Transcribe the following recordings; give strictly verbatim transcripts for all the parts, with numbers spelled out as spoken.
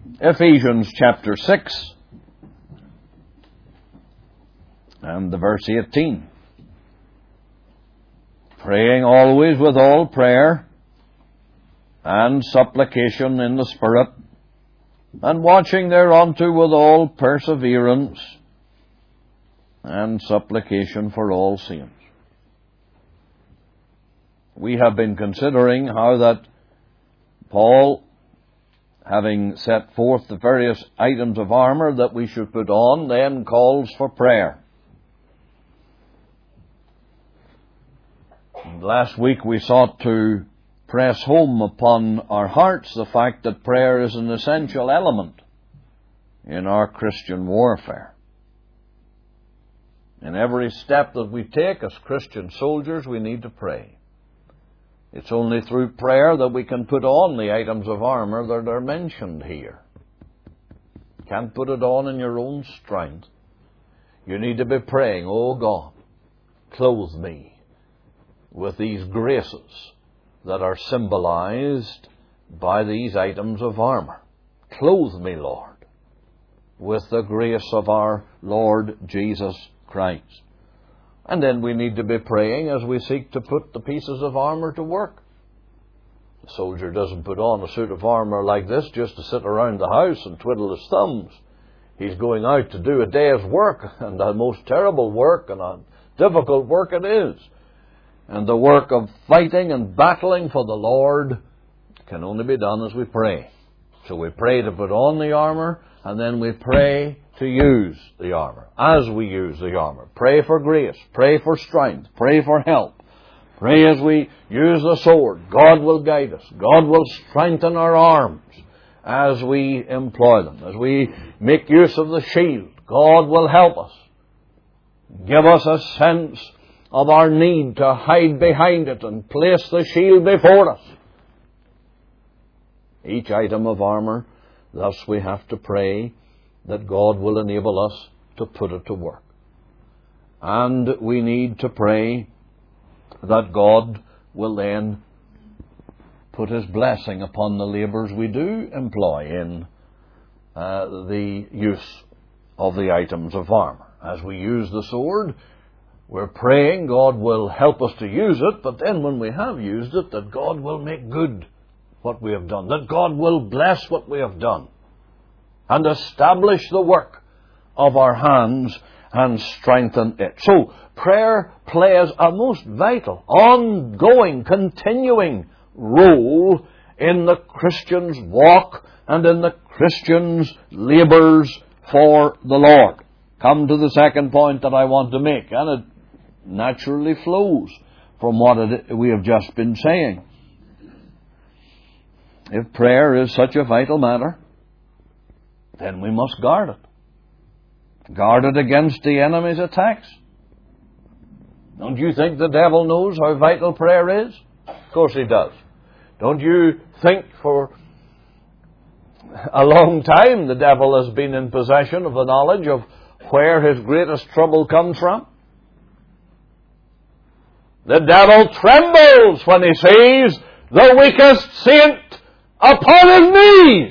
Ephesians chapter six and the verse eighteen. Praying always with all prayer and supplication in the Spirit, and watching thereunto with all perseverance and supplication for all saints. We have been considering how that Paul, having set forth the various items of armor that we should put on, then calls for prayer. And last week we sought to press home upon our hearts the fact that prayer is an essential element in our Christian warfare. In every step that we take as Christian soldiers, we need to pray. It's only through prayer that we can put on the items of armor that are mentioned here. You can't put it on in your own strength. You need to be praying, "Oh God, clothe me with these graces that are symbolized by these items of armor. Clothe me, Lord, with the grace of our Lord Jesus Christ." And then we need to be praying as we seek to put the pieces of armor to work. The soldier doesn't put on a suit of armor like this just to sit around the house and twiddle his thumbs. He's going out to do a day's work, and a most terrible work, and a difficult work it is. And the work of fighting and battling for the Lord can only be done as we pray. So we pray to put on the armor, and then we pray to use the armor. As we use the armor, pray for grace, pray for strength, pray for help. Pray as we use the sword. God will guide us. God will strengthen our arms as we employ them. As we make use of the shield, God will help us. Give us a sense of our need to hide behind it and place the shield before us. Each item of armor, thus we have to pray that God will enable us to put it to work. And we need to pray that God will then put His blessing upon the labours we do employ in uh, the use of the items of armor. As we use the sword, we're praying God will help us to use it, but then when we have used it, that God will make good what we have done, that God will bless what we have done, and establish the work of our hands and strengthen it. So, prayer plays a most vital, ongoing, continuing role in the Christian's walk and in the Christian's labours for the Lord. Come to the second point that I want to make, and it naturally flows from what it, we have just been saying. If prayer is such a vital matter, then we must guard it. Guard it against the enemy's attacks. Don't you think the devil knows how vital prayer is? Of course he does. Don't you think for a long time the devil has been in possession of the knowledge of where his greatest trouble comes from? The devil trembles when he sees the weakest saint upon his knees,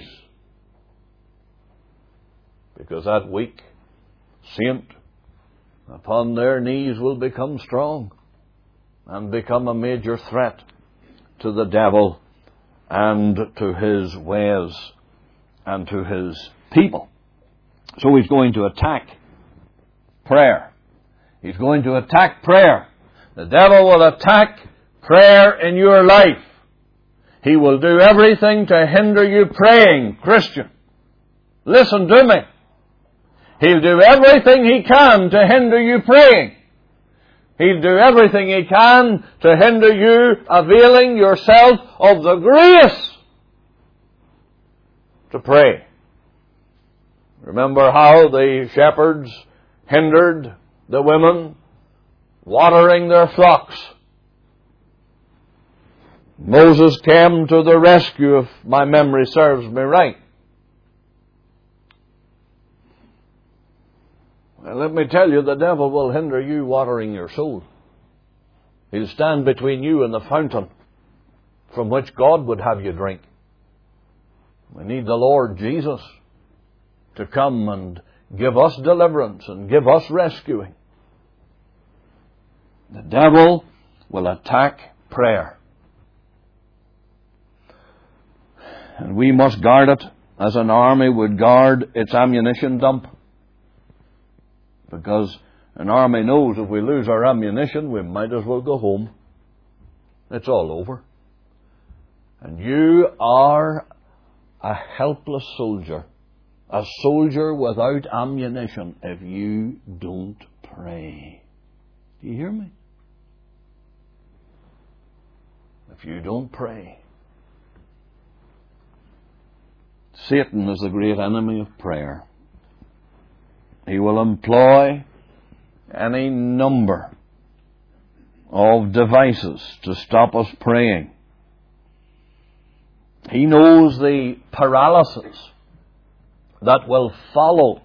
because that weak saint upon their knees will become strong and become a major threat to the devil and to his ways and to his people. So he's going to attack prayer. He's going to attack prayer. The devil will attack prayer in your life. He will do everything to hinder you praying, Christian. Listen to me. He'll do everything he can to hinder you praying. He'll do everything he can to hinder you availing yourself of the grace to pray. Remember how the shepherds hindered the women watering their flocks. Moses came to the rescue, if my memory serves me right. Well, let me tell you, the devil will hinder you watering your soul. He'll stand between you and the fountain from which God would have you drink. We need the Lord Jesus to come and give us deliverance and give us rescuing. The devil will attack prayer. And we must guard it as an army would guard its ammunition dump. Because an army knows if we lose our ammunition, we might as well go home. It's all over. And you are a helpless soldier. A soldier without ammunition if you don't pray. Do you hear me? If you don't pray. Satan is the great enemy of prayer. He will employ any number of devices to stop us praying. He knows the paralysis that will follow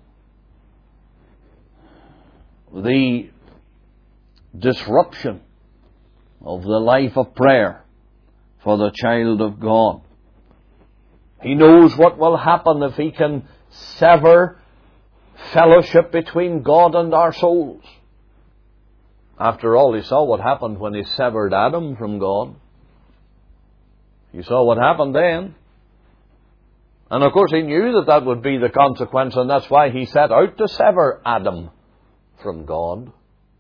the disruption of the life of prayer for the child of God. He knows what will happen if he can sever fellowship between God and our souls. After all, he saw what happened when he severed Adam from God. He saw what happened then. And of course he knew that that would be the consequence, and that's why he set out to sever Adam from God.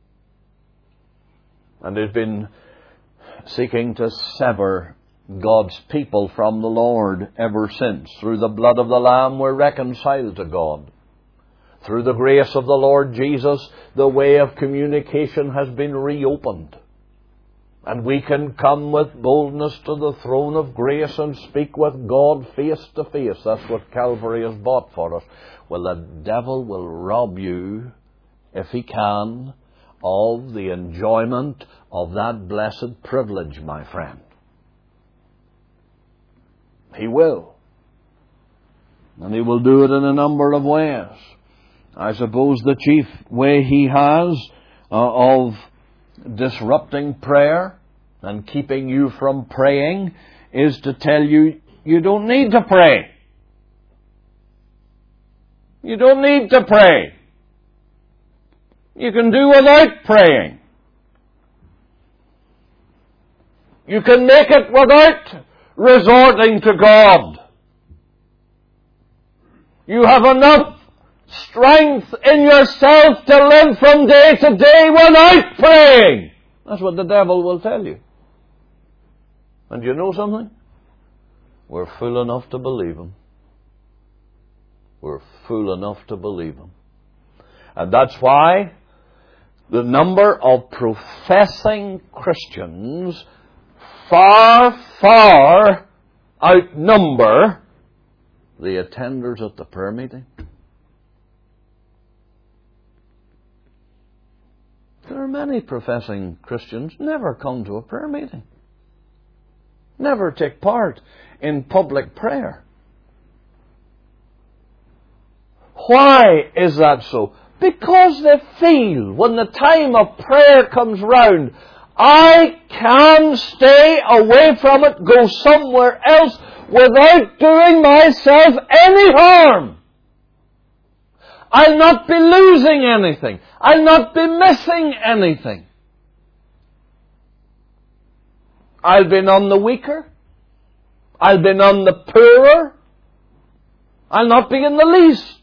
And he's been seeking to sever God's people from the Lord ever since. Through the blood of the Lamb we're reconciled to God. Through the grace of the Lord Jesus, the way of communication has been reopened. And we can come with boldness to the throne of grace and speak with God face to face. That's what Calvary has bought for us. Well, the devil will rob you, if he can, of the enjoyment of that blessed privilege, my friend. He will. And he will do it in a number of ways. I suppose the chief way he has uh, of disrupting prayer and keeping you from praying is to tell you, you don't need to pray. You don't need to pray. You can do without praying. You can make it without resorting to God. You have enough strength in yourself to live from day to day without praying. That's what the devil will tell you. And you know something? We're fool enough to believe him. We're fool enough to believe him. And that's why the number of professing Christians far, far outnumber the attenders at the prayer meeting. There are many professing Christians never come to a prayer meeting. Never take part in public prayer. Why is that so? Because they feel when the time of prayer comes round, I can stay away from it, go somewhere else without doing myself any harm. I'll not be losing anything. I'll not be missing anything. I'll be none the weaker. I'll be none the poorer. I'll not be in the least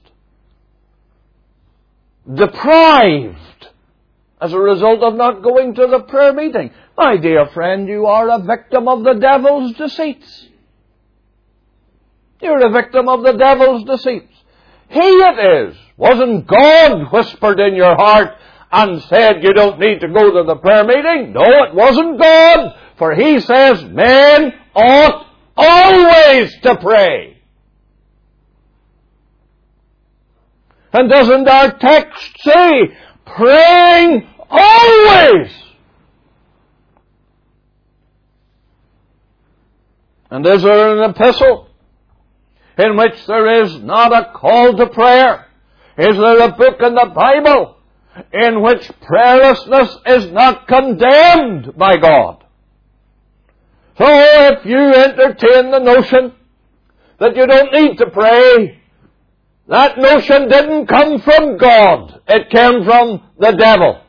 deprived as a result of not going to the prayer meeting. My dear friend, you are a victim of the devil's deceits. You're a victim of the devil's deceits. He it is. Wasn't God whispered in your heart and said you don't need to go to the prayer meeting? No, it wasn't God. For he says men ought always to pray. And doesn't our text say, praying always? And is there an epistle in which there is not a call to prayer? Is there a book in the Bible in which prayerlessness is not condemned by God? So if you entertain the notion that you don't need to pray, that notion didn't come from God. It came from the devil.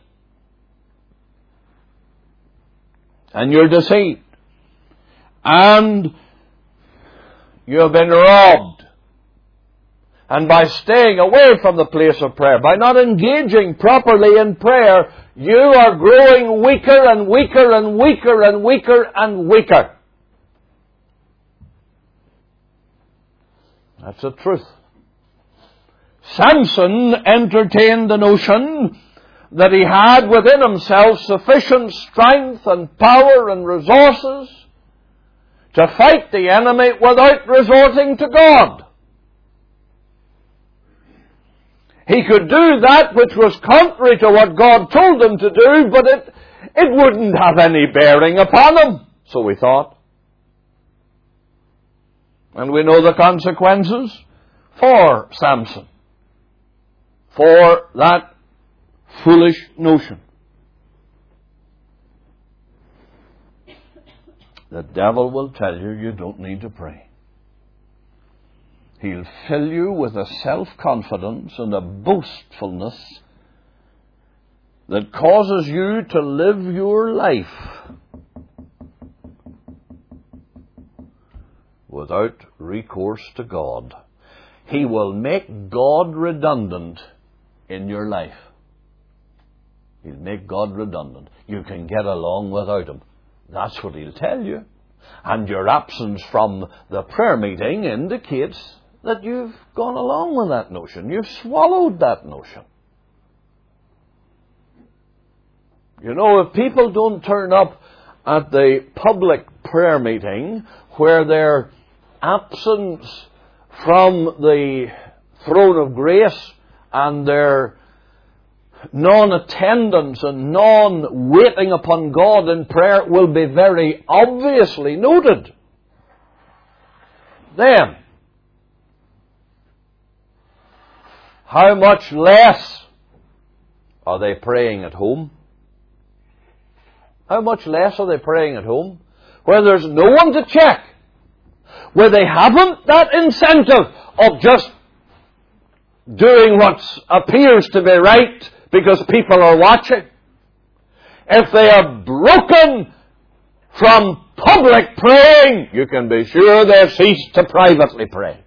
And you're deceived. And you have been robbed. And by staying away from the place of prayer, by not engaging properly in prayer, you are growing weaker and weaker and weaker and weaker and weaker. That's the truth. Samson entertained the notion that he had within himself sufficient strength and power and resources to fight the enemy without resorting to God. He could do that which was contrary to what God told him to do, but it, it wouldn't have any bearing upon him, so we thought. And we know the consequences for Samson, for that foolish notion. The devil will tell you you don't need to pray. He'll fill you with a self-confidence and a boastfulness that causes you to live your life without recourse to God. He will make God redundant in your life. He'll make God redundant. You can get along without Him. That's what He'll tell you. And your absence from the prayer meeting indicates that you've gone along with that notion. You've swallowed that notion. You know, if people don't turn up at the public prayer meeting where their absence from the throne of grace and their non-attendance and non-waiting upon God in prayer will be very obviously noted, then how much less are they praying at home? How much less are they praying at home? Where there's no one to check. Where they haven't that incentive of just doing what appears to be right because people are watching. If they are broken from public praying, you can be sure they've ceased to privately pray.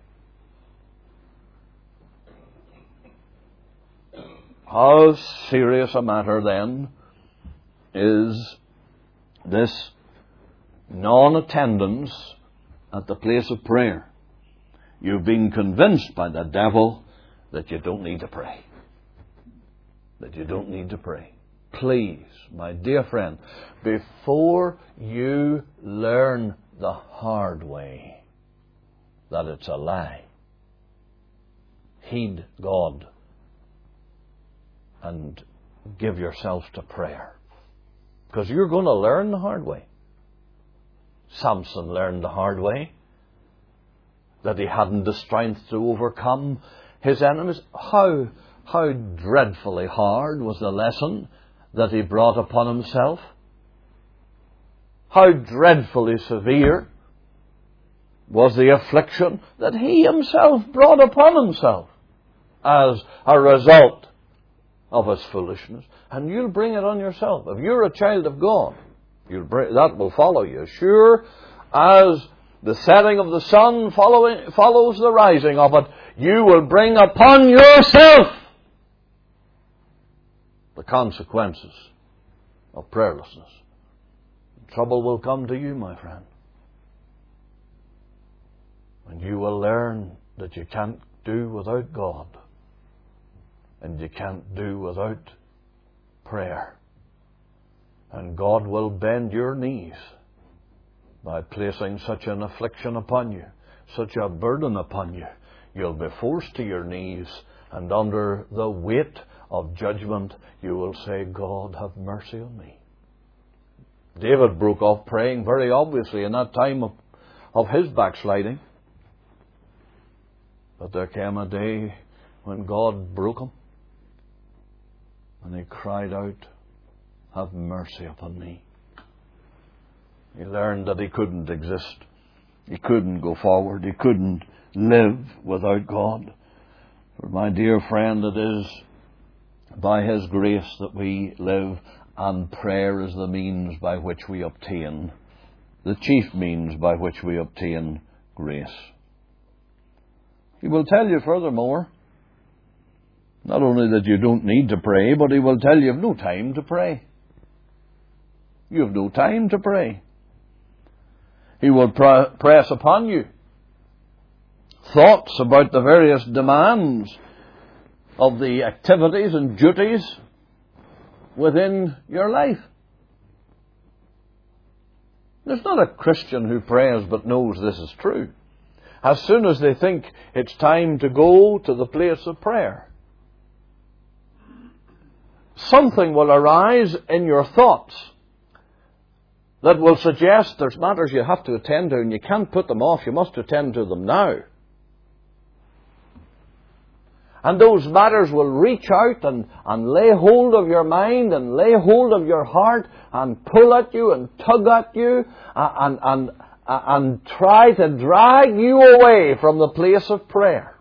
How serious a matter, then, is this non-attendance at the place of prayer? You've been convinced by the devil that you don't need to pray. That you don't need to pray. Please, my dear friend, before you learn the hard way that it's a lie, heed God and give yourself to prayer. Because you're going to learn the hard way. Samson learned the hard way that he hadn't the strength to overcome his enemies. How, how dreadfully hard was the lesson that he brought upon himself? How dreadfully severe was the affliction that he himself brought upon himself as a result of his foolishness. And you'll bring it on yourself. If you're a child of God, you'll bring, that will follow you. Sure as the setting of the sun following, follows the rising of it, you will bring upon yourself the consequences of prayerlessness. Trouble will come to you, my friend. And you will learn that you can't do without God. And you can't do without prayer. And God will bend your knees by placing such an affliction upon you, such a burden upon you. You'll be forced to your knees, and under the weight of judgment, you will say, God, have mercy on me. David broke off praying very obviously in that time of, of his backsliding. But there came a day when God broke him. And he cried out, have mercy upon me. He learned that he couldn't exist He couldn't go forward. He couldn't live without God. For my dear friend, it is by His grace that we live, and prayer is the means by which we obtain, the chief means by which we obtain grace. He will tell you furthermore, not only that you don't need to pray, but He will tell you you have no time to pray. You have no time to pray. He will pr- press upon you thoughts about the various demands of the activities and duties within your life. There's not a Christian who prays but knows this is true. As soon as they think it's time to go to the place of prayer, something will arise in your thoughts that will suggest there's matters you have to attend to and you can't put them off. You must attend to them now. And those matters will reach out and, and lay hold of your mind and lay hold of your heart and pull at you and tug at you and, and, and try to drag you away from the place of prayer.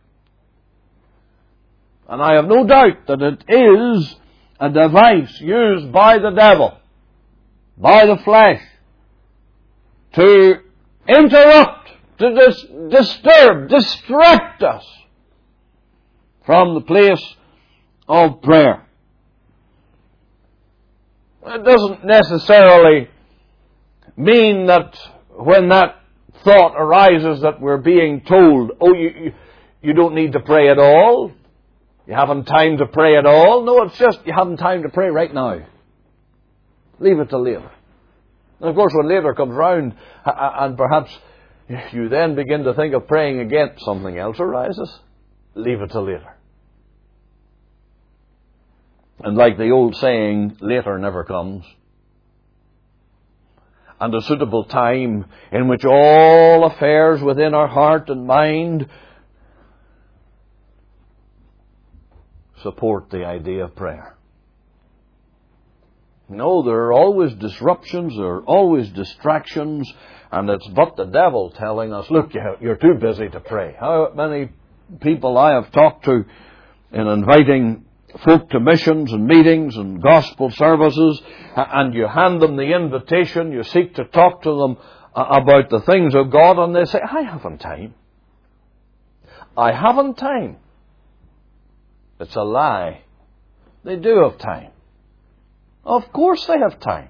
And I have no doubt that it is a device used by the devil, by the flesh, to interrupt, to dis- disturb, distract us from the place of prayer. It doesn't necessarily mean that when that thought arises that we're being told, oh, you, you, you don't need to pray at all. You haven't time to pray at all. No, it's just you haven't time to pray right now. Leave it till later. And of course, when later comes round, and perhaps you then begin to think of praying again, something else arises. Leave it till later. And like the old saying, later never comes. And a suitable time in which all affairs within our heart and mind support the idea of prayer. No, there are always disruptions, there are always distractions, and it's but the devil telling us, look, you're too busy to pray. How many people I have talked to in inviting folk to missions and meetings and gospel services, and you hand them the invitation, you seek to talk to them about the things of God, and they say, I haven't time. I haven't time. It's a lie. They do have time. Of course they have time.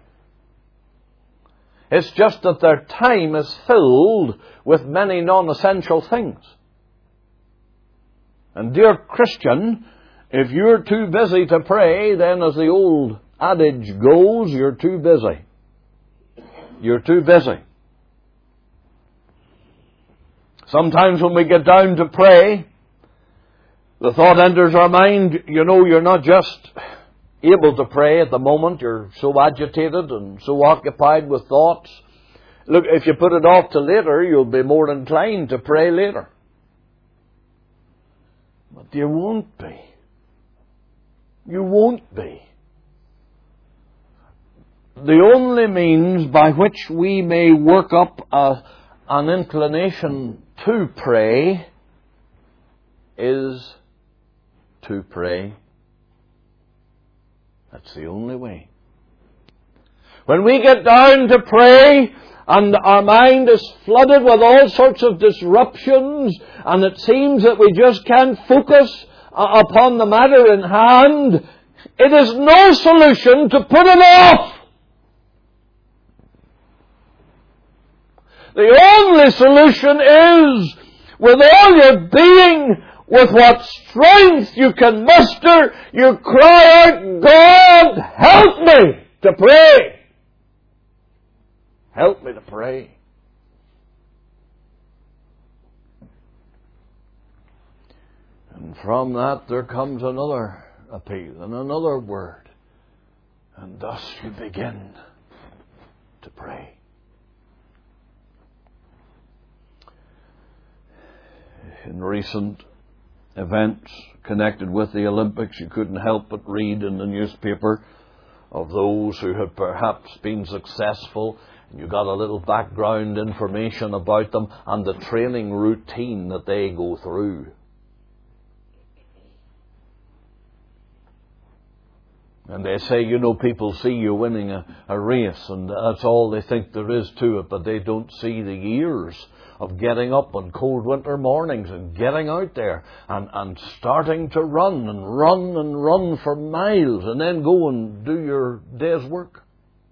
It's just that their time is filled with many non-essential things. And dear Christian, if you're too busy to pray, then as the old adage goes, you're too busy. You're too busy. Sometimes when we get down to pray, the thought enters our mind, you know, you're not just able to pray at the moment, you're so agitated and so occupied with thoughts. Look, if you put it off to later, you'll be more inclined to pray later. But you won't be. You won't be. The only means by which we may work up a, an inclination to pray is to pray. That's the only way. When we get down to pray and our mind is flooded with all sorts of disruptions and it seems that we just can't focus upon the matter in hand, it is no solution to put it off. The only solution is, with all your being, with what strength you can muster, you cry out, God, help me to pray. Help me to pray. And from that there comes another appeal and another word. And thus you begin to pray. In recent events connected with the Olympics, you couldn't help but read in the newspaper of those who had perhaps been successful You got a little background information about them and the training routine that they go through. And they say, you know, people see you winning a, a race and that's all they think there is to it, but they don't see the years of getting up on cold winter mornings and getting out there and, and starting to run and run and run for miles and then go and do your day's work.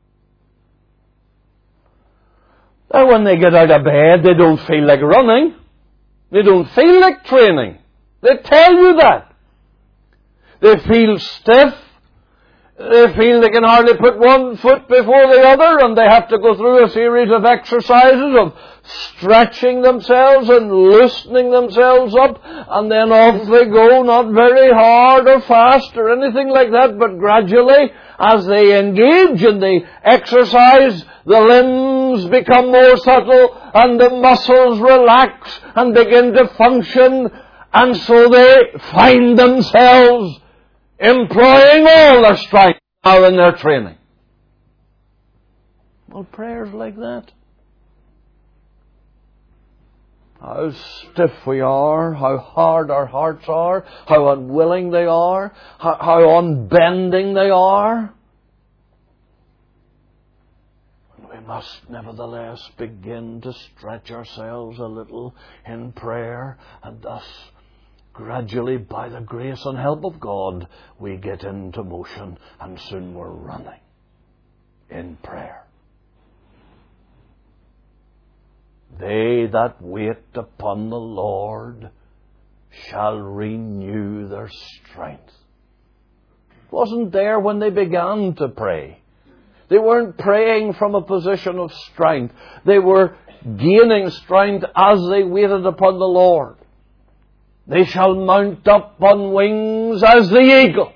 Now when they get out of bed, they don't feel like running. They don't feel like training. They tell you that. They feel stiff. They feel they can hardly put one foot before the other, and they have to go through a series of exercises of stretching themselves and loosening themselves up, and then off they go, not very hard or fast or anything like that, but gradually, as they engage and they exercise, the limbs become more subtle, and the muscles relax and begin to function, and so they find themselves employing all their strength now in their training. Well, prayers like that. How stiff we are, how hard our hearts are, how unwilling they are, how, how unbending they are. We must nevertheless begin to stretch ourselves a little in prayer, and thus gradually, by the grace and help of God, we get into motion, and soon we're running in prayer. They that wait upon the Lord shall renew their strength. It wasn't there when they began to pray. They weren't praying from a position of strength. They were gaining strength as they waited upon the Lord. They shall mount up on wings as the eagle.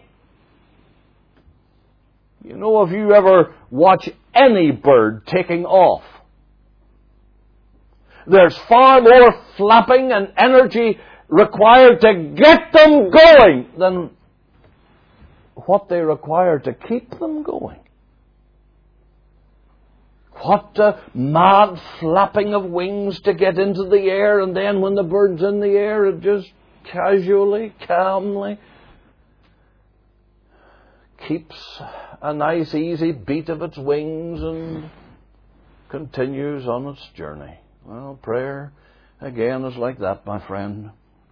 You know, if you ever watch any bird taking off, there's far more flapping and energy required to get them going than what they require to keep them going. What a mad flapping of wings to get into the air, and then when the bird's in the air, it just casually, calmly keeps a nice easy beat of its wings and continues on its journey. Well, prayer again is like that, my friend.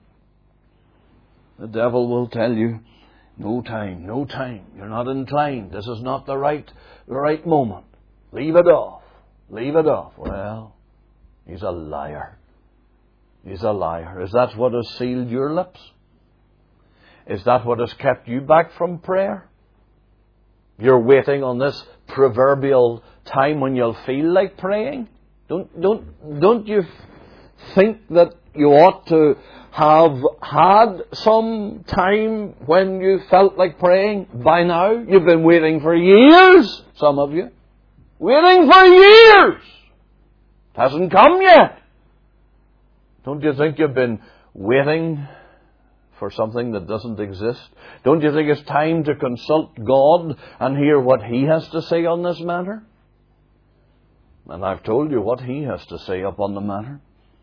The devil will tell you, no time, no time, you're not inclined, this is not the right, the right moment. Leave it off, leave it off. Well, he's a liar. He's a liar. Is that what has sealed your lips? Is that what has kept you back from prayer? You're waiting on this proverbial time when you'll feel like praying? Don't, don't, don't you think that you ought to have had some time when you felt like praying by now? You've been waiting for years, some of you. Waiting for years! It hasn't come yet. Don't you think you've been waiting for something that doesn't exist? Don't you think it's time to consult God and hear what He has to say on this matter? And I've told you what He has to say upon the matter.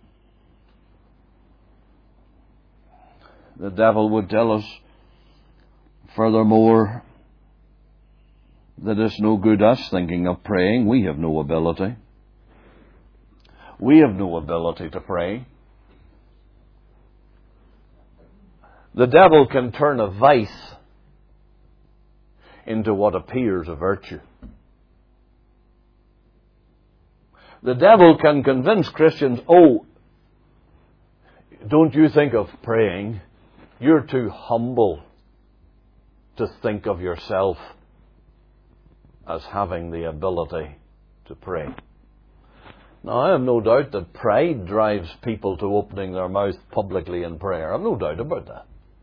The devil would tell us, furthermore, that it's no good us thinking of praying. We have no ability. We have no ability to pray. The devil can turn a vice into what appears a virtue. The devil can convince Christians, oh, don't you think of praying. You're too humble to think of yourself as having the ability to pray. Now, I have no doubt that pride drives people to opening their mouth publicly in prayer. I have no doubt about that.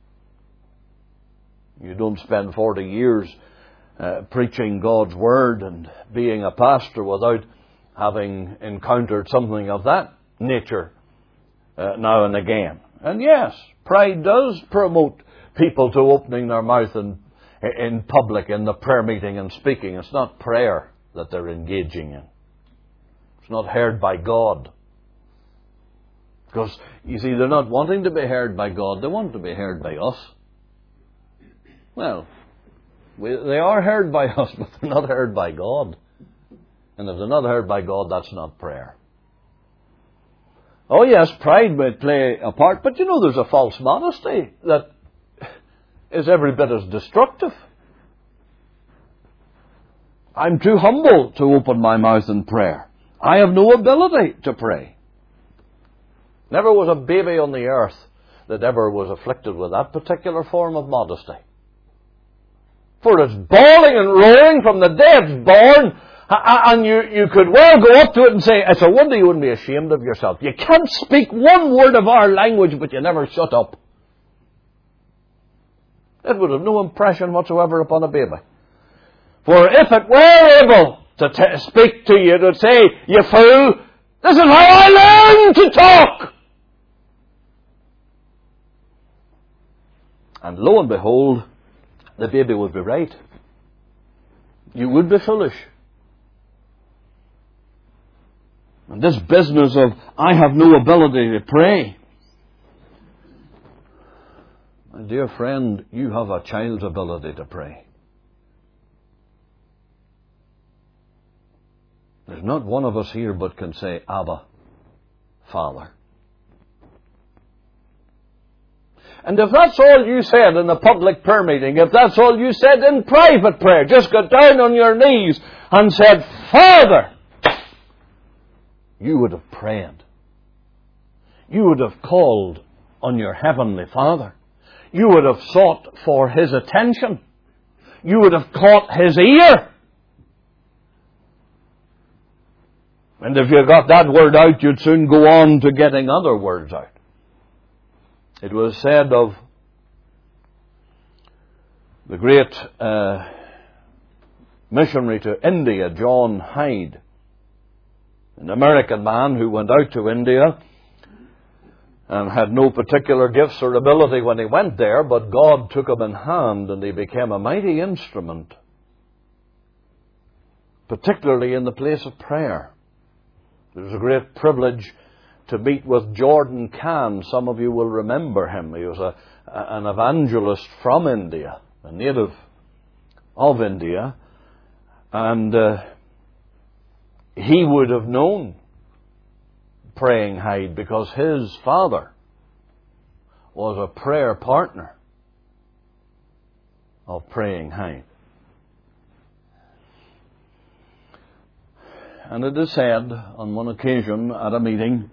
You don't spend forty years uh, preaching God's Word and being a pastor without having encountered something of that nature uh, now and again. And yes, pride does promote people to opening their mouth in, in public, in the prayer meeting and speaking. It's not prayer that they're engaging in. It's not heard by God. Because, you see, they're not wanting to be heard by God. They want to be heard by us. Well, we, they are heard by us, but they're not heard by God. And if they're not heard by God, that's not prayer. Oh yes, pride might play a part, but you know there's a false modesty that is every bit as destructive. I'm too humble to open my mouth in prayer. I have no ability to pray. Never was a baby on the earth that ever was afflicted with that particular form of modesty. For it's bawling and roaring from the day it's born, and you, you could well go up to it and say, it's a wonder you wouldn't be ashamed of yourself. You can't speak one word of our language, but you never shut up. It would have no impression whatsoever upon a baby. For if it were able to t- speak to you, to say, you fool, this is how I learned to talk. And lo and behold, the baby would be right. You would be foolish. And this business of, I have no ability to pray. My dear friend, you have a child's ability to pray. There's not one of us here but can say, Abba, Father. And if that's all you said in a public prayer meeting, if that's all you said in private prayer, just got down on your knees and said, Father, you would have prayed. You would have called on your Heavenly Father. You would have sought for His attention. You would have caught His ear. And if you got that word out, you'd soon go on to getting other words out. It was said of the great uh, missionary to India, John Hyde, an American man who went out to India and had no particular gifts or ability when he went there, but God took him in hand and he became a mighty instrument, particularly in the place of prayer. It was a great privilege to meet with Jordan Khan. Some of you will remember him. He was a, an evangelist from India, a native of India, and uh, he would have known Praying Hyde because his father was a prayer partner of Praying Hyde. And it is said on one occasion at a meeting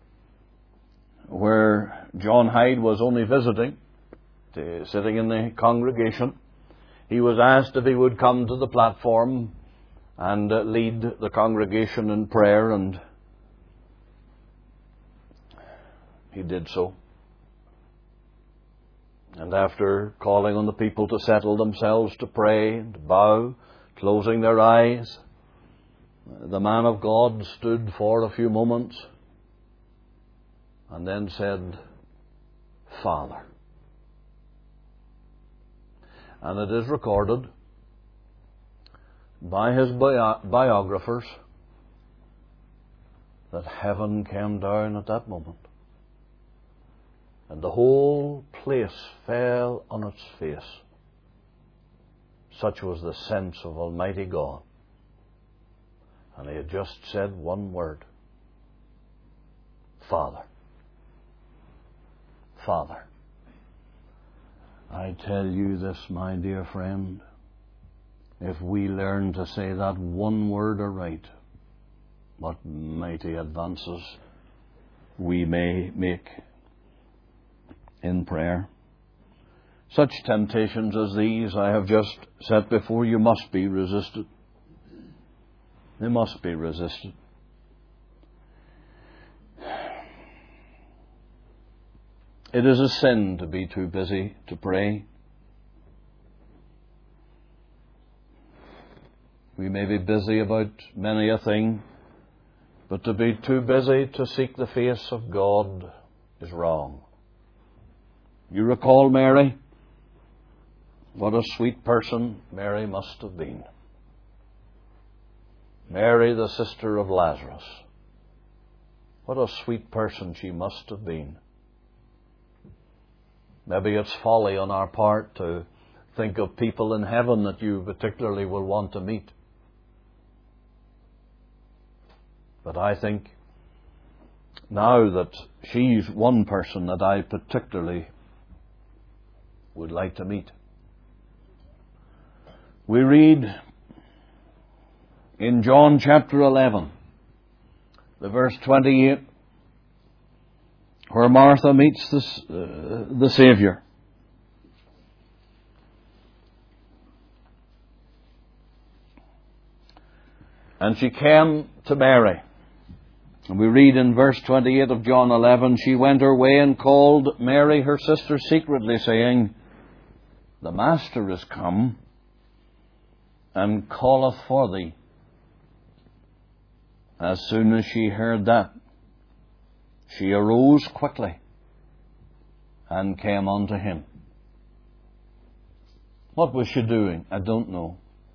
where John Hyde was only visiting, to, sitting in the congregation, he was asked if he would come to the platform and uh, lead the congregation in prayer, and he did so. And after calling on the people to settle themselves to pray and to bow, closing their eyes, the man of God stood for a few moments and then said, Father. And it is recorded by his bio- biographers that heaven came down at that moment. And the whole place fell on its face. Such was the sense of Almighty God. And he had just said one word. Father. Father. I tell you this, my dear friend, if we learn to say that one word aright, what mighty advances we may make in prayer. Such temptations as these I have just set before you must be resisted. They must be resisted. It is a sin to be too busy to pray. We may be busy about many a thing, but to be too busy to seek the face of God is wrong. You recall Mary? What a sweet person Mary must have been. Mary, the sister of Lazarus. What a sweet person she must have been. Maybe it's folly on our part to think of people in heaven that you particularly will want to meet. But I think now that she's one person that I particularly would like to meet. We read in John chapter eleven, the verse twenty-eight, where Martha meets the, uh, the Saviour. And she came to Mary. And we read in verse twenty-eight of John eleven, she went her way and called Mary her sister secretly, saying, The Master is come, and calleth for thee. As soon as she heard that, she arose quickly and came unto him. What was she doing? I don't know.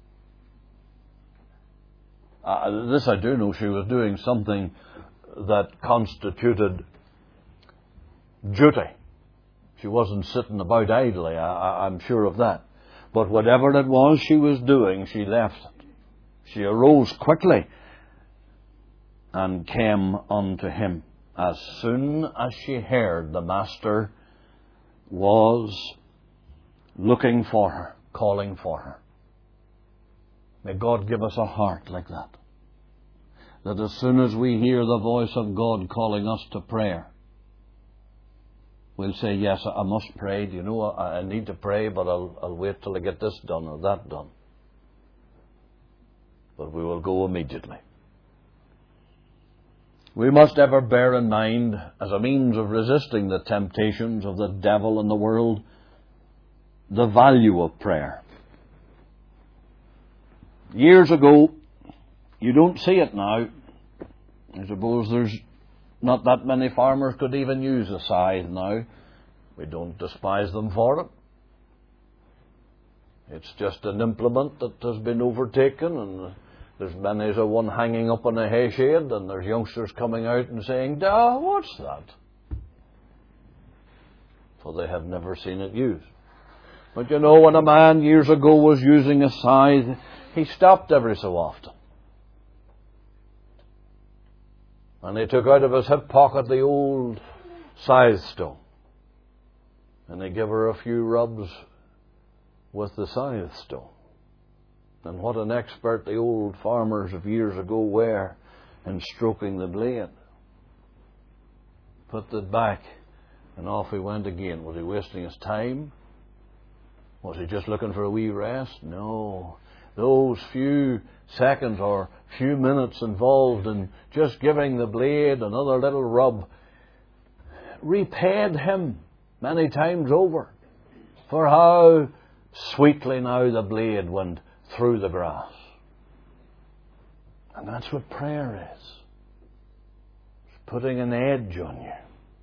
Uh, this I do know, she was doing something that constituted duty. She wasn't sitting about idly, I, I, I'm sure of that. But whatever it was she was doing, she left it. She arose quickly and came unto him. As soon as she heard the Master was looking for her, calling for her. May God give us a heart like that. That as soon as we hear the voice of God calling us to prayer, we'll say, yes, I must pray. Do you know, I need to pray, but I'll, I'll wait till I get this done or that done. But we will go immediately. We must ever bear in mind, as a means of resisting the temptations of the devil and the world, the value of prayer. Years ago, you don't see it now. I suppose there's not that many farmers could even use a scythe now. We don't despise them for it. It's just an implement that has been overtaken, and there's many as a one hanging up on a hay shade, and there's youngsters coming out and saying, "Ah, what's that?" For they have never seen it used. But you know, when a man years ago was using a scythe, he stopped every so often. And he took out of his hip pocket the old scythe stone. And he gave her a few rubs with the scythe stone. And what an expert the old farmers of years ago were in stroking the blade. Put it back, and off he went again. Was he wasting his time? Was he just looking for a wee rest? No. Those few seconds or few minutes involved in just giving the blade another little rub repaid him many times over for how sweetly now the blade went through the grass. And that's what prayer is. It's putting an edge on you.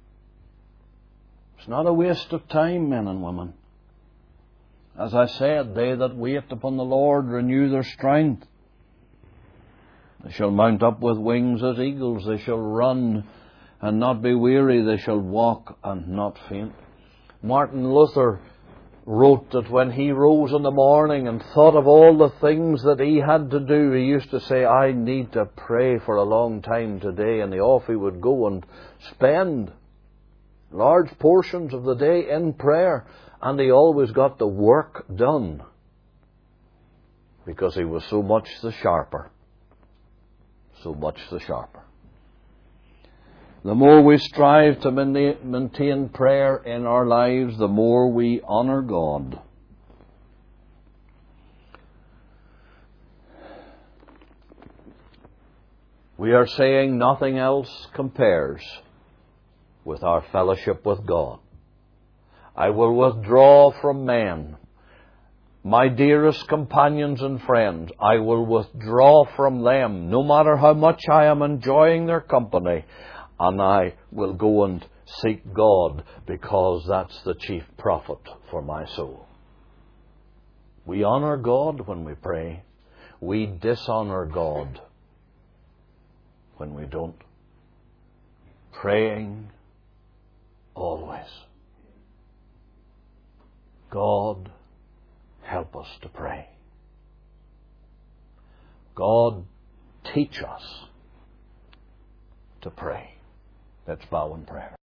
It's not a waste of time, men and women. As I said, they that wait upon the Lord renew their strength. They shall mount up with wings as eagles. They shall run and not be weary. They shall walk and not faint. Martin Luther wrote that when he rose in the morning and thought of all the things that he had to do, he used to say, "I need to pray for a long time today." And off he would go and spend large portions of the day in prayer. And he always got the work done because he was so much the sharper. So much the sharper. The more we strive to maintain prayer in our lives, the more we honour God. We are saying nothing else compares with our fellowship with God. I will withdraw from men. My dearest companions and friends, I will withdraw from them, no matter how much I am enjoying their company, and I will go and seek God, because that's the chief profit for my soul. We honour God when we pray. We dishonour God when we don't. Praying always. God, help us to pray. God, teach us to pray. Let's bow in prayer.